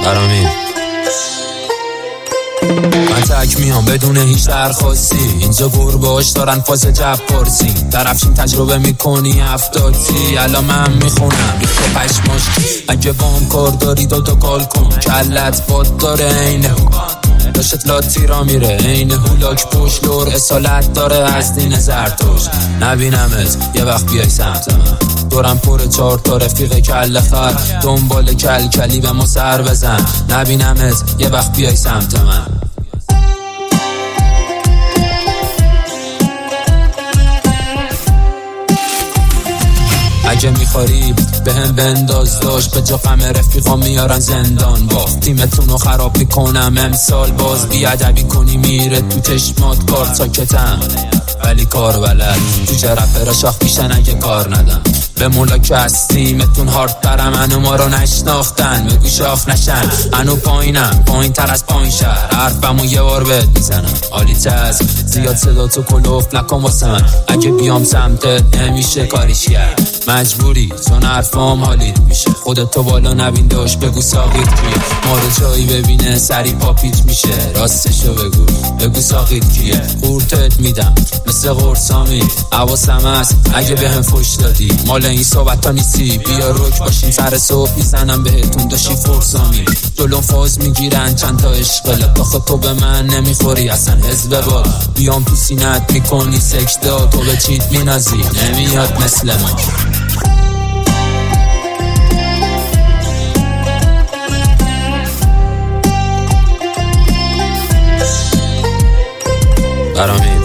برامین من تک میام بدون هیچ درخواستی، اینجا گربه‌هاش دارن فاز جب پرسی، طرفشین تجربه میکنی افتادی. الان من میخونم ریخت پشماش، اگه با هم کار داری دادا کال کن، کلت باد داره اینه داشت لاتی را میره این هولاک پشت لور اصالت داره از دین زرتوش. نبینمت یه وقت بیای سمت من، دورم پر 4 تا رفیق کل خر، دنبال کلی به ما سر بزن. نبینمت یه وقت بیای سمت من. اگه میخواری به هم بنداز داشت، به جا غم رفیقا میارن زندان با تیمتونو خراب میکنم امسال. باز بیادبی کنی میره تو چشمات کار، ساکتم ولی کار بلد تو جرفه شاخ میشن اگه کار ندم. به مولا که از تیمتون هارد ترم، انو ما رو نشناختن بگو شاخ نشن. انو پایینم پایین تر از پایین شهر، حرفمو یه بار بهت میزنم عالی تز زیاد صدا تو کلوف نکن واسه من. اگه بیام سمتت نمیشه کاریش کرد، مجبوری چون حرفام حالیت میشه. خودتو بالا نبین داشت بگو ساقیت کیه، ما رو جایی ببینه سری پاپیت میشه. راستشو بگو ساقیت کیه، قورتت میدم مثل قرصامی حواسم هست اگه به هم فوش دادی. مال این صحبت ها نیستی بیا روک باشیم، سر صبح میزنم بهتون داشتی فرسامی. جلوم فاز میگیرن چند تا عشقله، آخه تو به من نمیخوری اصلا حزب با. بیام تو سینت میکنی سکته، تو به چیت مینازی نمیاد مثل من. برامین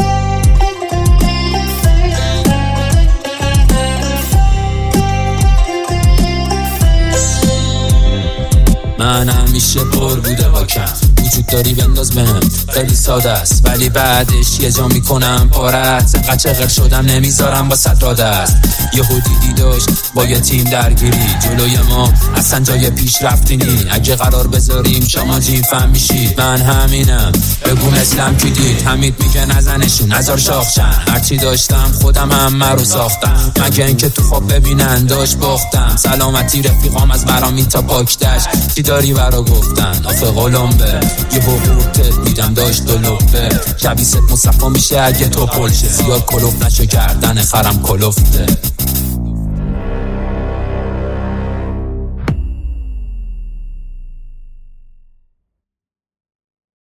من همیشه پر بوده با کم، وجود داری بنداز بهم خیلی ساده است ولی بعدش یه جا میکنم پارت. انقدر چغر شدم نمیذارم با صد است. یه دیدی داشت با یه تیم درگیری، جلوی ما اصلا جای پیش رفتی نی. اگه قرار بذاریم شما جیم فهم میشید، من همینم بگو مثلم کی دید. حمید میگه نزنشون نزار شاخشن، هرچی داشتم خودم همه رو ساختم، مگه اینکه تو خواب ببینن داشت باختم. سلامتی رفیقام از برامی تا پاکتش چی داری برا گفتن آخه قلمبه. یه حقوقت میدم داشت دلوبه، شبیست مصفا میشه اگه تو پلشه. زیاد کلوف نشو کردن خرم کلوفته.